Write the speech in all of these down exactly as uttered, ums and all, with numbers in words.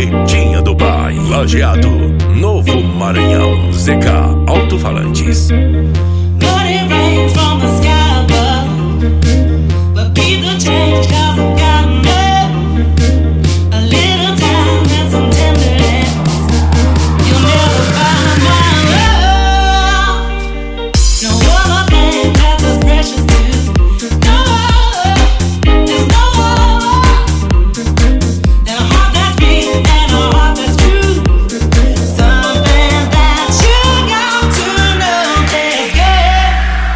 Barretinha do Bairro, Lajeado, Novo Maranhão, Z K Alto-Falantes. Money rains from the sky above, but people change 'cause I've got enough. A little time and some tenderness, you'll never find my love. No other thing that's as precious to no, there's no other than a heart that's beat and a heart that's true. Something that you got to know. This girl,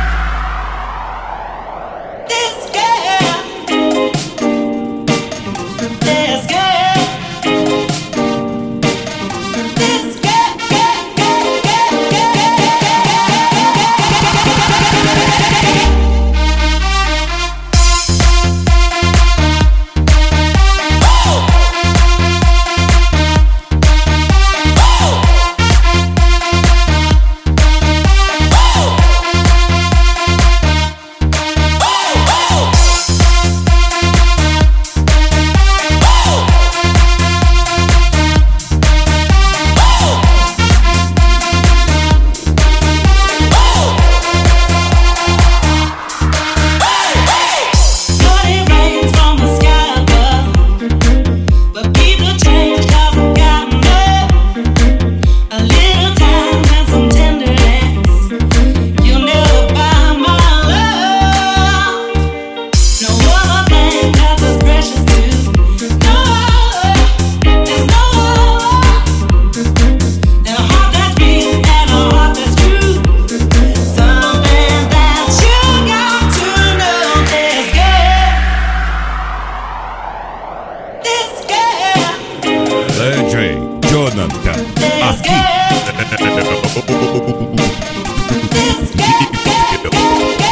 this girl, this girl, this girl, girl, girl, girl, girl. Money rains from the sky above, but people change 'cause I've got enough. A little time and some tenderness, you'll never buy my love. No other thing that's as precious to no, there's no other than a heart that's beat and a heart that's true. Something that you got to know. This girl, this girl, D J Jonathan, this aqui. girl, this girl, girl, girl.